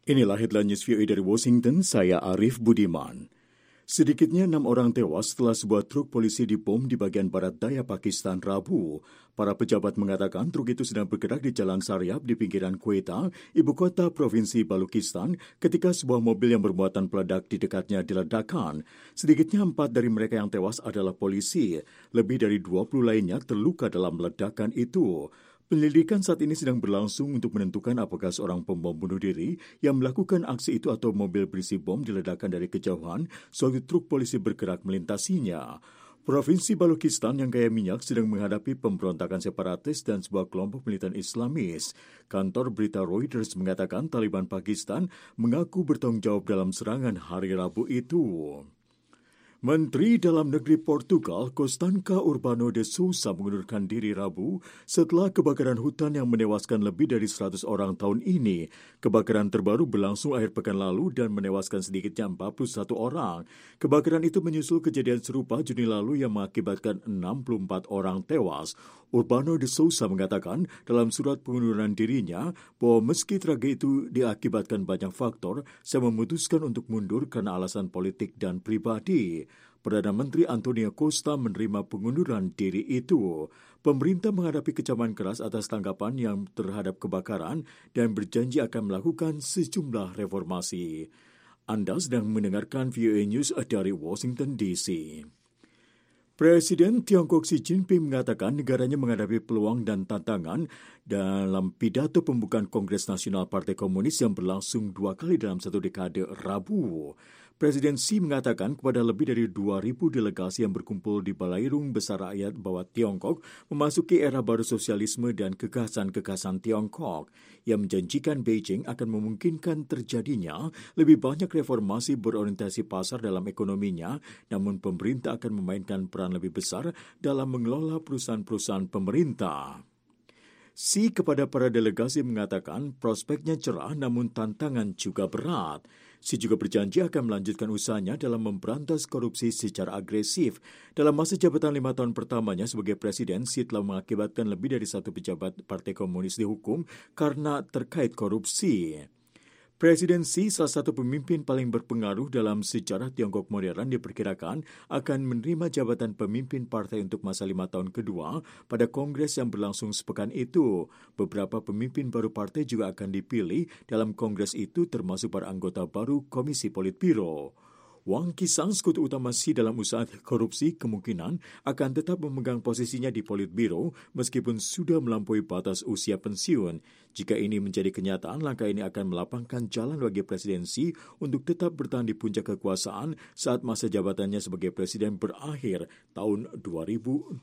Inilah headline news VOA dari Washington, saya Arif Budiman. Sedikitnya 6 orang tewas setelah sebuah truk polisi dibom di bagian barat daya Pakistan Rabu. Para pejabat mengatakan truk itu sedang bergerak di Jalan Saryab di pinggiran Quetta, ibu kota Provinsi Balochistan, ketika sebuah mobil yang bermuatan peledak di dekatnya diledakkan. Sedikitnya 4 dari mereka yang tewas adalah polisi. Lebih dari 20 lainnya terluka dalam ledakan itu. Penyelidikan saat ini sedang berlangsung untuk menentukan apakah seorang pembom bunuh diri yang melakukan aksi itu atau mobil berisi bom diledakkan dari kejauhan sewaktu truk polisi bergerak melintasinya. Provinsi Balochistan yang kaya minyak sedang menghadapi pemberontakan separatis dan sebuah kelompok militan Islamis. Kantor berita Reuters mengatakan Taliban Pakistan mengaku bertanggung jawab dalam serangan hari Rabu itu. Menteri Dalam Negeri Portugal, Costanca Urbano de Sousa mengundurkan diri Rabu setelah kebakaran hutan yang menewaskan lebih dari 100 orang tahun ini. Kebakaran terbaru berlangsung akhir pekan lalu dan menewaskan sedikitnya 41 orang. Kebakaran itu menyusul kejadian serupa Juni lalu yang mengakibatkan 64 orang tewas. Urbano de Sousa mengatakan dalam surat pengunduran dirinya bahwa meski tragedi itu diakibatkan banyak faktor, saya memutuskan untuk mundur karena alasan politik dan pribadi. Perdana Menteri Antonio Costa menerima pengunduran diri itu. Pemerintah menghadapi kecaman keras atas tanggapan yang terhadap kebakaran dan berjanji akan melakukan sejumlah reformasi. Anda sedang mendengarkan VOA News dari Washington DC. Presiden Tiongkok Xi Jinping mengatakan negaranya menghadapi peluang dan tantangan dalam pidato pembukaan Kongres Nasional Partai Komunis yang berlangsung 2 kali dalam 1 dekade Rabu. Presiden Xi mengatakan kepada lebih dari 2.000 delegasi yang berkumpul di Balairung Besar Rakyat bahwa Tiongkok memasuki era baru sosialisme dan kekhasan-kekhasan Tiongkok. Yang menjanjikan Beijing akan memungkinkan terjadinya lebih banyak reformasi berorientasi pasar dalam ekonominya, namun pemerintah akan memainkan peran lebih besar dalam mengelola perusahaan-perusahaan pemerintah. Xi kepada para delegasi mengatakan prospeknya cerah namun tantangan juga berat. Xi juga berjanji akan melanjutkan usahanya dalam memberantas korupsi secara agresif. Dalam masa jabatan 5 tahun pertamanya sebagai presiden, Xi telah mengakibatkan lebih dari 1 pejabat Partai Komunis dihukum karena terkait korupsi. Presiden Xi, salah satu pemimpin paling berpengaruh dalam sejarah Tiongkok modern, diperkirakan akan menerima jabatan pemimpin partai untuk masa 5 tahun kedua pada kongres yang berlangsung sepekan itu. Beberapa pemimpin baru partai juga akan dipilih dalam kongres itu, termasuk para anggota baru Komisi Politbiro. Wang Qishan, sekutu utama Xi dalam usaha korupsi, kemungkinan akan tetap memegang posisinya di Politbiro meskipun sudah melampaui batas usia pensiun. Jika ini menjadi kenyataan, langkah ini akan melapangkan jalan bagi Presiden Xi untuk tetap bertahan di puncak kekuasaan saat masa jabatannya sebagai presiden berakhir tahun 2022.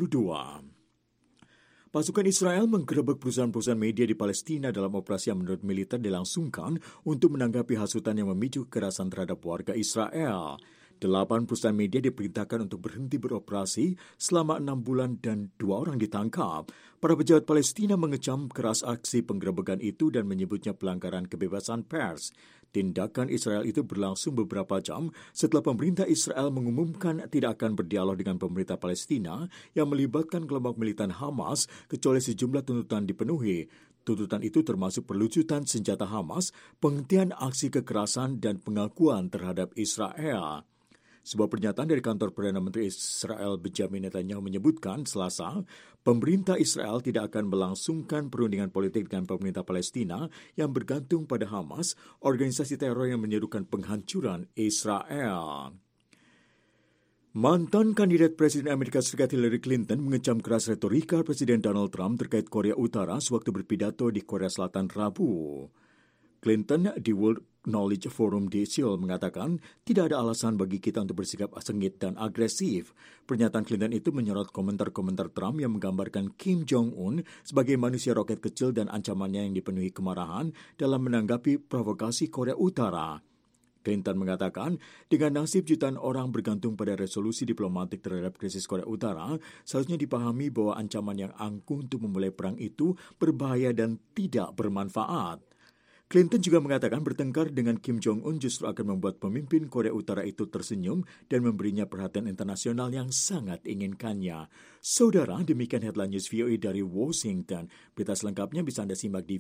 Pasukan Israel menggerebek perusahaan-perusahaan media di Palestina dalam operasi yang menurut militer dilangsungkan untuk menanggapi hasutan yang memicu kekerasan terhadap warga Israel. 8 perusahaan media diperintahkan untuk berhenti beroperasi selama 6 bulan dan 2 orang ditangkap. Para pejabat Palestina mengecam keras aksi penggerebekan itu dan menyebutnya pelanggaran kebebasan pers. Tindakan Israel itu berlangsung beberapa jam setelah pemerintah Israel mengumumkan tidak akan berdialog dengan pemerintah Palestina yang melibatkan kelompok militan Hamas kecuali sejumlah tuntutan dipenuhi. Tuntutan itu termasuk perlucutan senjata Hamas, penghentian aksi kekerasan, dan pengakuan terhadap Israel. Sebuah pernyataan dari kantor Perdana Menteri Israel Benjamin Netanyahu menyebutkan Selasa, pemerintah Israel tidak akan melangsungkan perundingan politik dengan pemerintah Palestina yang bergantung pada Hamas, organisasi teror yang menyerukan penghancuran Israel. Mantan kandidat Presiden Amerika Serikat Hillary Clinton mengecam keras retorika Presiden Donald Trump terkait Korea Utara sewaktu berpidato di Korea Selatan Rabu. Clinton di World Knowledge Forum di Seoul mengatakan tidak ada alasan bagi kita untuk bersikap sengit dan agresif. Pernyataan Clinton itu menyorot komentar-komentar Trump yang menggambarkan Kim Jong-un sebagai manusia roket kecil dan ancamannya yang dipenuhi kemarahan dalam menanggapi provokasi Korea Utara. Clinton mengatakan, dengan nasib jutaan orang bergantung pada resolusi diplomatik terhadap krisis Korea Utara, seharusnya dipahami bahwa ancaman yang angkuh untuk memulai perang itu berbahaya dan tidak bermanfaat. Clinton juga mengatakan bertengkar dengan Kim Jong-un justru akan membuat pemimpin Korea Utara itu tersenyum dan memberinya perhatian internasional yang sangat inginkannya. Saudara, demikian headline news VOA dari Washington. Berita selengkapnya bisa Anda simak di